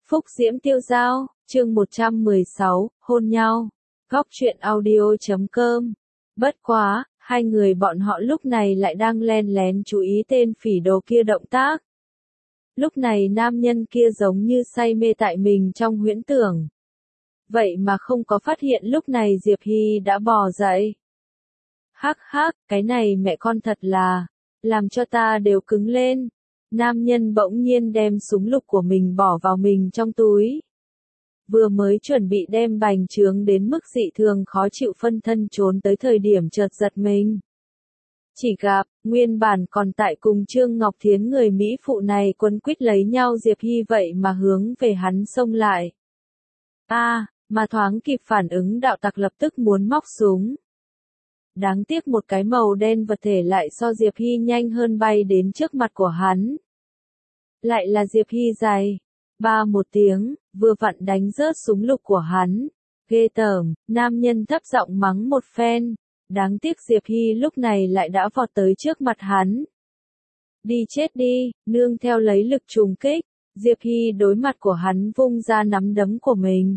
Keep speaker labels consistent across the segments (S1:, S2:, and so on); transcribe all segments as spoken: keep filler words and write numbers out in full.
S1: Phúc Diễm Tiêu Dao, chương một trăm mười sáu, hôn nhau. Góc truyện audio chấm com. Bất quá, hai người bọn họ lúc này lại đang len lén chú ý tên phỉ đồ kia động tác. Lúc này nam nhân kia giống như say mê tại mình trong huyễn tưởng. Vậy mà không có phát hiện lúc này Diệp Hy đã bò dậy. Hắc hắc, cái này mẹ con thật là, làm cho ta đều cứng lên. Nam nhân bỗng nhiên đem súng lục của mình bỏ vào mình trong túi. Vừa mới chuẩn bị đem bành trướng đến mức dị thường khó chịu phân thân trốn tới thời điểm chợt giật mình. Chỉ gặp, nguyên bản còn tại cùng Trương Ngọc Thiến người Mỹ phụ này quấn quýt lấy nhau Diệp Hy vậy mà hướng về hắn xông lại. A, à, mà thoáng kịp phản ứng đạo tặc lập tức muốn móc súng. Đáng tiếc một cái màu đen vật thể lại so Diệp Hy nhanh hơn bay đến trước mặt của hắn. Lại là Diệp Hy dài. Ba một tiếng, vừa vặn đánh rớt súng lục của hắn. Ghê tởm, nam nhân thấp giọng mắng một phen. Đáng tiếc Diệp Hy lúc này lại đã vọt tới trước mặt hắn. Đi chết đi, nương theo lấy lực trùng kích. Diệp Hy đối mặt của hắn vung ra nắm đấm của mình.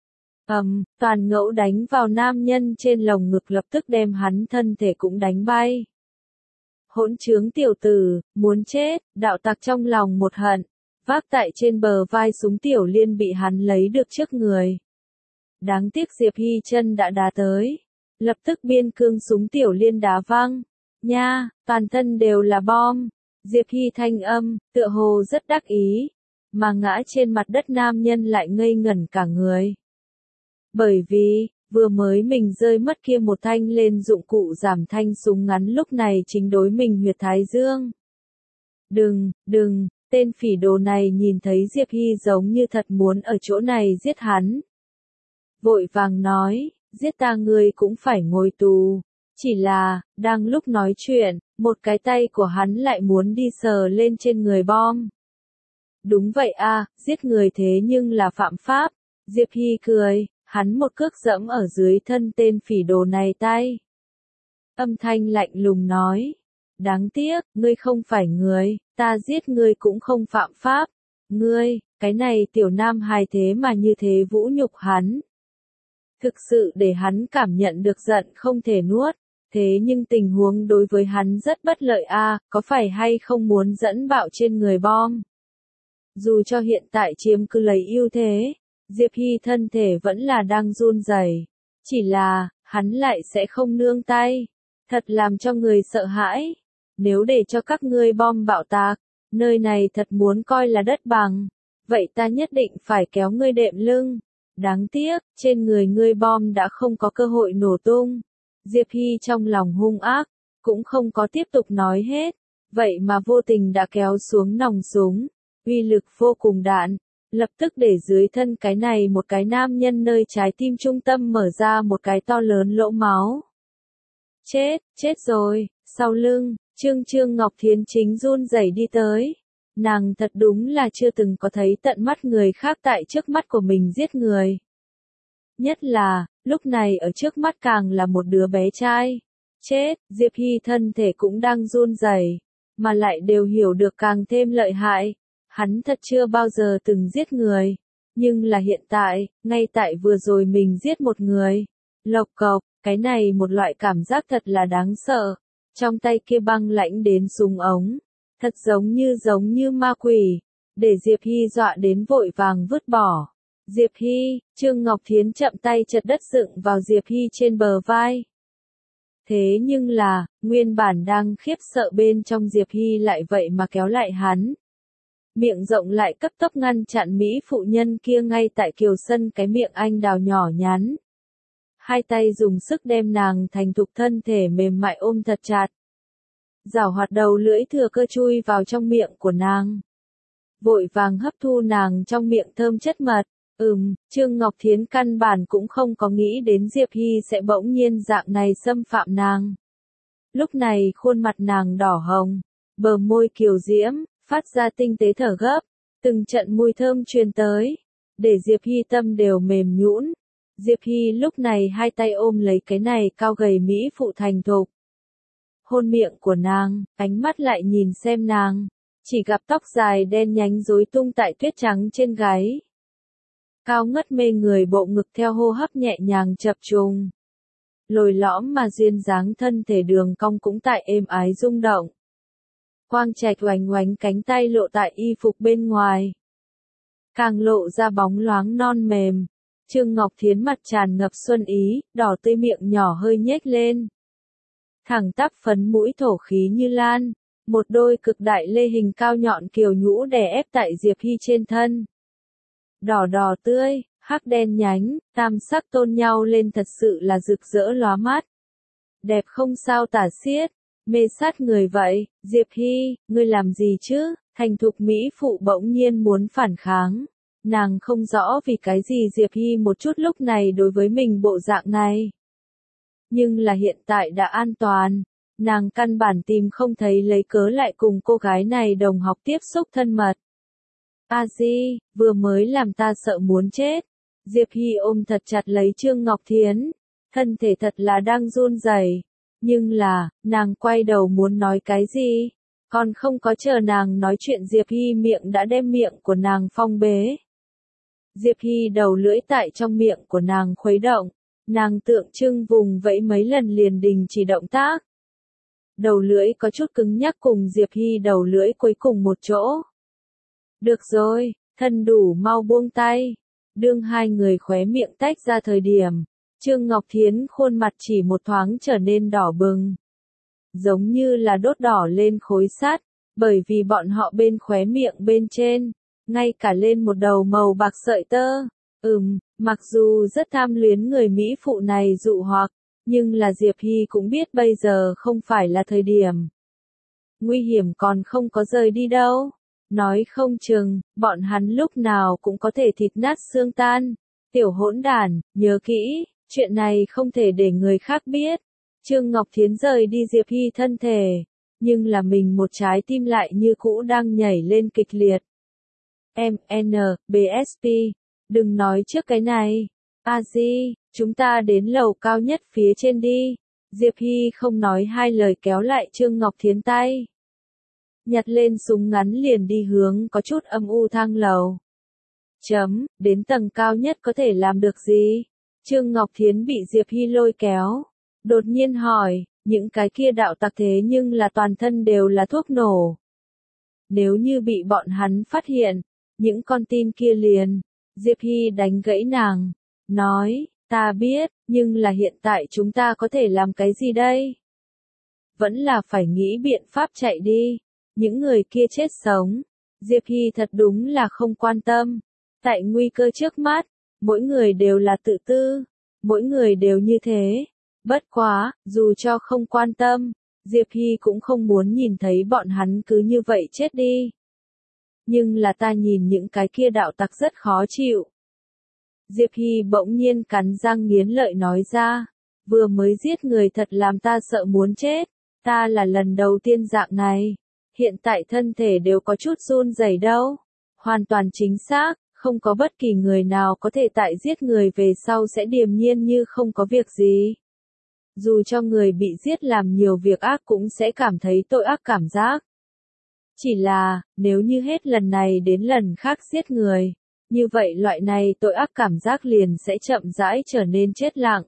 S1: Ầm, toàn ngẫu đánh vào nam nhân trên lồng ngực lập tức đem hắn thân thể cũng đánh bay. Hỗn trướng tiểu tử, muốn chết, đạo tặc trong lòng một hận. Vác tại trên bờ vai súng tiểu liên bị hắn lấy được trước người. Đáng tiếc Diệp Hy chân đã đá tới. Lập tức biên cương súng tiểu liên đá văng. Nha, toàn thân đều là bom. Diệp Hy thanh âm, tựa hồ rất đắc ý. Mà ngã trên mặt đất nam nhân lại ngây ngẩn cả người. Bởi vì, vừa mới mình rơi mất kia một thanh lên dụng cụ giảm thanh súng ngắn lúc này chính đối mình huyệt thái dương. Đừng, đừng, tên phỉ đồ này nhìn thấy Diệp Hy giống như thật muốn ở chỗ này giết hắn. Vội vàng nói, giết ta ngươi cũng phải ngồi tù. Chỉ là, đang lúc nói chuyện, một cái tay của hắn lại muốn đi sờ lên trên người bom. Đúng vậy a, giết người thế nhưng là phạm pháp. Diệp Hy cười. Hắn một cước dẫm ở dưới thân tên phỉ đồ này tay. Âm thanh lạnh lùng nói. Đáng tiếc, ngươi không phải người, ta giết ngươi cũng không phạm pháp. Ngươi, cái này tiểu nam hài thế mà như thế vũ nhục hắn. Thực sự để hắn cảm nhận được giận không thể nuốt. Thế nhưng tình huống đối với hắn rất bất lợi a, à, có phải hay không muốn dẫn bạo trên người bom. Dù cho hiện tại chiếm cứ lấy ưu thế. Diệp Hy thân thể vẫn là đang run rẩy, chỉ là, hắn lại sẽ không nương tay, thật làm cho người sợ hãi. Nếu để cho các ngươi bom bạo tạc, nơi này thật muốn coi là đất bằng, vậy ta nhất định phải kéo ngươi đệm lưng. Đáng tiếc, trên người ngươi bom đã không có cơ hội nổ tung. Diệp Hy trong lòng hung ác, cũng không có tiếp tục nói hết, vậy mà vô tình đã kéo xuống nòng súng, uy lực vô cùng đạn. Lập tức để dưới thân cái này một cái nam nhân nơi trái tim trung tâm mở ra một cái to lớn lỗ máu. Chết, chết rồi, sau lưng, Trương Trương Ngọc Thiến chính run rẩy đi tới. Nàng thật đúng là chưa từng có thấy tận mắt người khác tại trước mắt của mình giết người. Nhất là, lúc này ở trước mắt càng là một đứa bé trai. Chết, Diệp Hy thân thể cũng đang run rẩy, mà lại đều hiểu được càng thêm lợi hại. Hắn thật chưa bao giờ từng giết người, nhưng là hiện tại, ngay tại vừa rồi mình giết một người. Lộc cộc, cái này một loại cảm giác thật là đáng sợ. Trong tay kia băng lãnh đến súng ống, thật giống như giống như ma quỷ, để Diệp Hy dọa đến vội vàng vứt bỏ. Diệp Hy, Trương Ngọc Thiến chậm tay chật đất dựng vào Diệp Hy trên bờ vai. Thế nhưng là, nguyên bản đang khiếp sợ bên trong Diệp Hy lại vậy mà kéo lại hắn. Miệng rộng lại cấp tốc ngăn chặn Mỹ phụ nhân kia ngay tại kiều sân cái miệng anh đào nhỏ nhắn. Hai tay dùng sức đem nàng thành thục thân thể mềm mại ôm thật chặt. Giảo hoạt đầu lưỡi thừa cơ chui vào trong miệng của nàng. Vội vàng hấp thu nàng trong miệng thơm chất mật. Ừm, Trương Ngọc Thiến căn bản cũng không có nghĩ đến Diệp Hy sẽ bỗng nhiên dạng này xâm phạm nàng. Lúc này khuôn mặt nàng đỏ hồng, bờ môi kiều diễm. Phát ra tinh tế thở gấp, từng trận mùi thơm truyền tới, để Diệp Hy tâm đều mềm nhũn. Diệp Hy lúc này hai tay ôm lấy cái này cao gầy Mỹ phụ thành thục. Hôn miệng của nàng, ánh mắt lại nhìn xem nàng, chỉ gặp tóc dài đen nhánh rối tung tại tuyết trắng trên gáy, cao ngất mê người bộ ngực theo hô hấp nhẹ nhàng chập trùng. Lồi lõm mà duyên dáng thân thể đường cong cũng tại êm ái rung động. Quang trạch oánh oánh cánh tay lộ tại y phục bên ngoài. Càng lộ ra bóng loáng non mềm. Trương Ngọc Thiến mặt tràn ngập xuân ý, đỏ tươi miệng nhỏ hơi nhếch lên. Thẳng tắp phấn mũi thổ khí như lan. Một đôi cực đại lê hình cao nhọn kiều nhũ đè ép tại Diệp Hy trên thân. Đỏ đỏ tươi, hắc đen nhánh, tam sắc tôn nhau lên thật sự là rực rỡ lóa mắt. Đẹp không sao tả xiết, mê sát người vậy. Diệp Hy, ngươi làm gì chứ? Thành thục mỹ phụ bỗng nhiên muốn phản kháng. Nàng không rõ vì cái gì Diệp Hy một chút lúc này đối với mình bộ dạng này. Nhưng là hiện tại đã an toàn. Nàng căn bản tìm không thấy lấy cớ lại cùng cô gái này đồng học tiếp xúc thân mật. A Di, vừa mới làm ta sợ muốn chết. Diệp Hy ôm thật chặt lấy Trương Ngọc Thiến. Thân thể thật là đang run rẩy. Nhưng là, nàng quay đầu muốn nói cái gì? Còn không có chờ nàng nói chuyện Diệp Hy miệng đã đem miệng của nàng phong bế. Diệp Hy đầu lưỡi tại trong miệng của nàng khuấy động. Nàng tượng trưng vùng vẫy mấy lần liền đình chỉ động tác. Đầu lưỡi có chút cứng nhắc cùng Diệp Hy đầu lưỡi cuối cùng một chỗ. Được rồi, thân đủ mau buông tay. Đương hai người khóe miệng tách ra thời điểm, Trương Ngọc Thiến khuôn mặt chỉ một thoáng trở nên đỏ bừng. Giống như là đốt đỏ lên khối sắt, bởi vì bọn họ bên khóe miệng bên trên, ngay cả lên một đầu màu bạc sợi tơ. Ừm, mặc dù rất tham luyến người Mỹ phụ này dụ hoặc, nhưng là Diệp Hy cũng biết bây giờ không phải là thời điểm. Nguy hiểm còn không có rời đi đâu. Nói không chừng, bọn hắn lúc nào cũng có thể thịt nát xương tan. Tiểu hỗn đản, nhớ kỹ, chuyện này không thể để người khác biết. Trương Ngọc Thiến rời đi Diệp Hy thân thể, nhưng là mình một trái tim lại như cũ đang nhảy lên kịch liệt. em en bê ét pê, đừng nói trước cái này. A Di, chúng ta đến lầu cao nhất phía trên đi. Diệp Hy không nói hai lời kéo lại Trương Ngọc Thiến tay. Nhặt lên súng ngắn liền đi hướng có chút âm u thang lầu. Chấm, đến tầng cao nhất có thể làm được gì? Trương Ngọc Thiến bị Diệp Hy lôi kéo. Đột nhiên hỏi, những cái kia đạo tặc thế nhưng là toàn thân đều là thuốc nổ. Nếu như bị bọn hắn phát hiện, những con tin kia liền. Diệp Hy đánh gãy nàng. Nói, ta biết, nhưng là hiện tại chúng ta có thể làm cái gì đây? Vẫn là phải nghĩ biện pháp chạy đi. Những người kia chết sống. Diệp Hy thật đúng là không quan tâm. Tại nguy cơ trước mắt, mỗi người đều là tự tư. Mỗi người đều như thế. Bất quá, dù cho không quan tâm, Diệp Hy cũng không muốn nhìn thấy bọn hắn cứ như vậy chết đi. Nhưng là ta nhìn những cái kia đạo tặc rất khó chịu. Diệp Hy bỗng nhiên cắn răng nghiến lợi nói ra. Vừa mới giết người thật làm ta sợ muốn chết. Ta là lần đầu tiên dạng này. Hiện tại thân thể đều có chút run rẩy đâu. Hoàn toàn chính xác, không có bất kỳ người nào có thể tại giết người về sau sẽ điềm nhiên như không có việc gì. Dù cho người bị giết làm nhiều việc ác cũng sẽ cảm thấy tội ác cảm giác. Chỉ là, nếu như hết lần này đến lần khác giết người, như vậy loại này tội ác cảm giác liền sẽ chậm rãi trở nên chết lặng.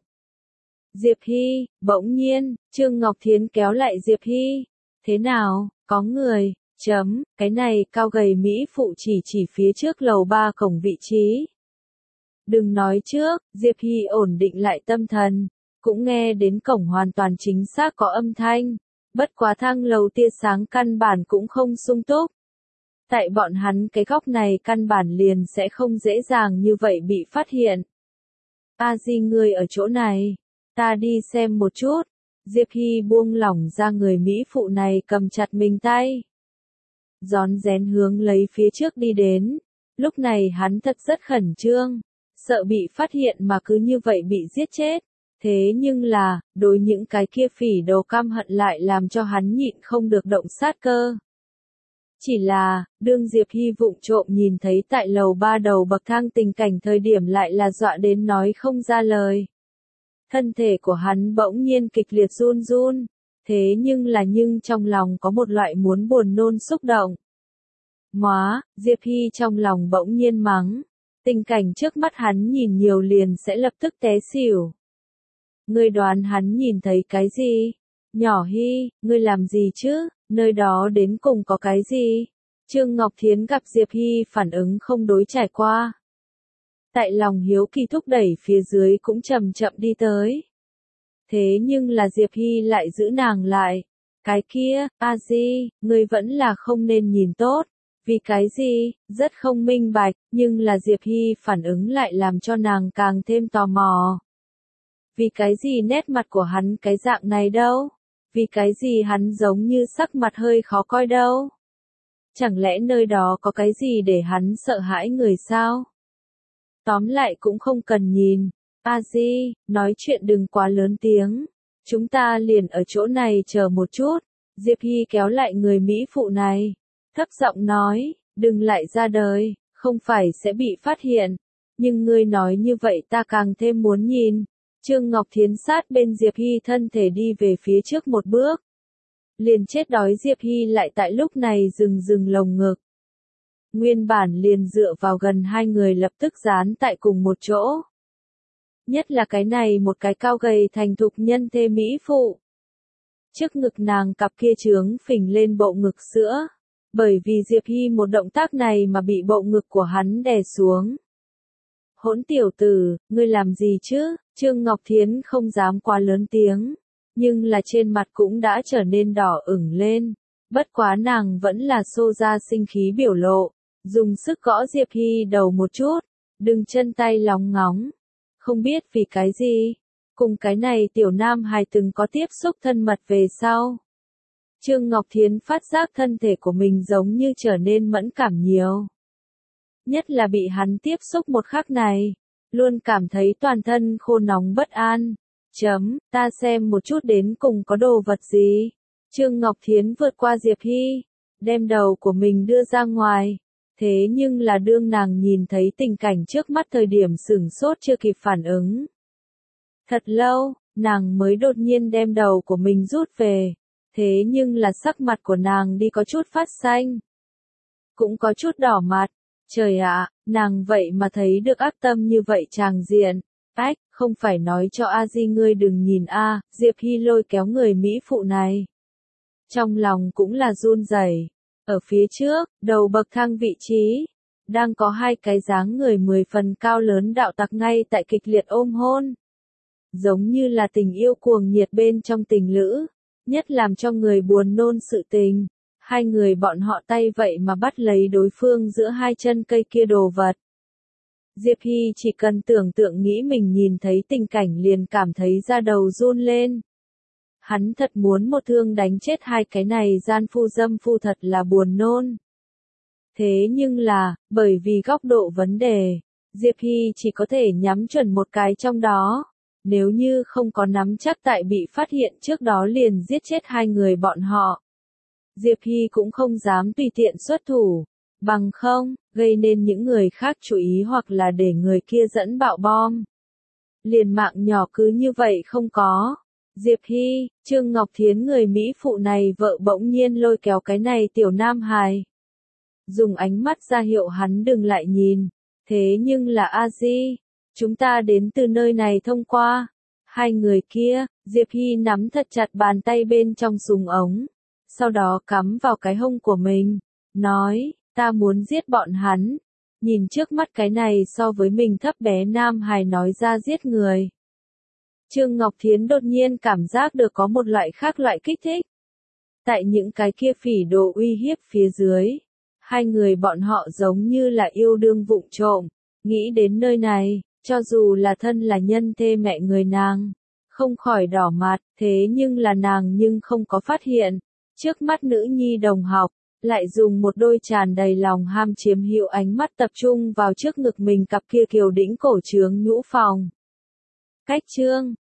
S1: Diệp Hy, bỗng nhiên, Trương Ngọc Thiến kéo lại Diệp Hy. Thế nào, có người, chấm, cái này cao gầy Mỹ phụ chỉ chỉ phía trước lầu ba cổng vị trí. Đừng nói trước, Diệp Hy ổn định lại tâm thần, cũng nghe đến cổng hoàn toàn chính xác có âm thanh. Bất quá thang lầu tia sáng căn bản cũng không sung túc. Tại bọn hắn cái góc này căn bản liền sẽ không dễ dàng như vậy bị phát hiện. A Di ngươi ở chỗ này, ta đi xem một chút. Diệp Hy buông lỏng ra người Mỹ phụ này cầm chặt mình tay. Rón rén hướng lấy phía trước đi đến. Lúc này hắn thật rất khẩn trương, sợ bị phát hiện mà cứ như vậy bị giết chết. Thế nhưng là, đối những cái kia phỉ đồ căm hận lại làm cho hắn nhịn không được động sát cơ. Chỉ là, đương Diệp Hy vụng trộm nhìn thấy tại lầu ba đầu bậc thang tình cảnh thời điểm lại là dọa đến nói không ra lời. Thân thể của hắn bỗng nhiên kịch liệt run run, thế nhưng là nhưng trong lòng có một loại muốn buồn nôn xúc động. Móa, Diệp Hy trong lòng bỗng nhiên mắng. Tình cảnh trước mắt hắn nhìn nhiều liền sẽ lập tức té xỉu. Ngươi đoán hắn nhìn thấy cái gì? Nhỏ Hy, ngươi làm gì chứ? Nơi đó đến cùng có cái gì? Trương Ngọc Thiến gặp Diệp Hy phản ứng không đối trải qua. Tại lòng hiếu kỳ thúc đẩy phía dưới cũng chậm chậm đi tới. Thế nhưng là Diệp Hy lại giữ nàng lại. Cái kia, a di, ngươi vẫn là không nên nhìn tốt. Vì cái gì, rất không minh bạch, nhưng là Diệp Hy phản ứng lại làm cho nàng càng thêm tò mò. Vì cái gì nét mặt của hắn cái dạng này đâu? Vì cái gì hắn giống như sắc mặt hơi khó coi đâu? Chẳng lẽ nơi đó có cái gì để hắn sợ hãi người sao? Tóm lại cũng không cần nhìn. A Di, nói chuyện đừng quá lớn tiếng. Chúng ta liền ở chỗ này chờ một chút. Diệp Hy kéo lại người Mỹ phụ này. Thấp giọng nói, đừng lại ra đời, không phải sẽ bị phát hiện. Nhưng ngươi nói như vậy ta càng thêm muốn nhìn. Trương Ngọc Thiến sát bên Diệp Hy thân thể đi về phía trước một bước. Liền chết đói Diệp Hy lại tại lúc này dừng dừng lồng ngực. Nguyên bản liền dựa vào gần hai người lập tức dán tại cùng một chỗ. Nhất là cái này một cái cao gầy thành thục nhân thê mỹ phụ. Trước ngực nàng cặp kia trướng phình lên bộ ngực sữa. Bởi vì Diệp Hy một động tác này mà bị bộ ngực của hắn đè xuống. Hỗn tiểu tử, ngươi làm gì chứ? Trương Ngọc Thiến không dám quá lớn tiếng. Nhưng là trên mặt cũng đã trở nên đỏ ửng lên. Bất quá nàng vẫn là xô ra sinh khí biểu lộ. Dùng sức gõ Diệp Hy đầu một chút. Đừng chân tay lóng ngóng. Không biết vì cái gì. Cùng cái này tiểu nam hài từng có tiếp xúc thân mật về sau. Trương Ngọc Thiến phát giác thân thể của mình giống như trở nên mẫn cảm nhiều. Nhất là bị hắn tiếp xúc một khắc này. Luôn cảm thấy toàn thân khô nóng bất an. Chấm, ta xem một chút đến cùng có đồ vật gì. Trương Ngọc Thiến vượt qua Diệp Hy. Đem đầu của mình đưa ra ngoài. Thế nhưng là đương nàng nhìn thấy tình cảnh trước mắt thời điểm sửng sốt chưa kịp phản ứng. Thật lâu, nàng mới đột nhiên đem đầu của mình rút về. Thế nhưng là sắc mặt của nàng đi có chút phát xanh. Cũng có chút đỏ mặt. Trời ạ, nàng vậy mà thấy được ác tâm như vậy tràng diện. Ách, không phải nói cho A Di ngươi đừng nhìn a, Diệp Hy lôi kéo người Mỹ phụ này. Trong lòng cũng là run rẩy. Ở phía trước, đầu bậc thang vị trí, đang có hai cái dáng người mười phần cao lớn đạo tặc ngay tại kịch liệt ôm hôn. Giống như là tình yêu cuồng nhiệt bên trong tình lữ, nhất làm cho người buồn nôn sự tình. Hai người bọn họ tay vậy mà bắt lấy đối phương giữa hai chân cây kia đồ vật. Diệp Hy chỉ cần tưởng tượng nghĩ mình nhìn thấy tình cảnh liền cảm thấy da đầu run lên. Hắn thật muốn một thương đánh chết hai cái này gian phu dâm phu thật là buồn nôn. Thế nhưng là, bởi vì góc độ vấn đề, Diệp Hy chỉ có thể nhắm chuẩn một cái trong đó. Nếu như không có nắm chắc tại bị phát hiện trước đó liền giết chết hai người bọn họ. Diệp Hy cũng không dám tùy tiện xuất thủ. Bằng không, gây nên những người khác chú ý hoặc là để người kia dẫn bạo bom. Liền mạng nhỏ cứ như vậy không có. Diệp Hy, Trương Ngọc Thiến người Mỹ phụ này vợ bỗng nhiên lôi kéo cái này tiểu nam hài. Dùng ánh mắt ra hiệu hắn đừng lại nhìn. Thế nhưng là A Di, chúng ta đến từ nơi này thông qua. Hai người kia, Diệp Hy nắm thật chặt bàn tay bên trong súng ống. Sau đó cắm vào cái hông của mình. Nói, ta muốn giết bọn hắn. Nhìn trước mắt cái này so với mình thấp bé nam hài nói ra giết người. Trương Ngọc Thiến đột nhiên cảm giác được có một loại khác loại kích thích. Tại những cái kia phỉ đồ uy hiếp phía dưới. Hai người bọn họ giống như là yêu đương vụng trộm. Nghĩ đến nơi này, cho dù là thân là nhân thê mẹ người nàng. Không khỏi đỏ mặt, thế nhưng là nàng nhưng không có phát hiện. Trước mắt nữ nhi đồng học, lại dùng một đôi tràn đầy lòng ham chiếm hữu ánh mắt tập trung vào trước ngực mình cặp kia kiều đĩnh cổ trướng nhũ phòng. Cách chương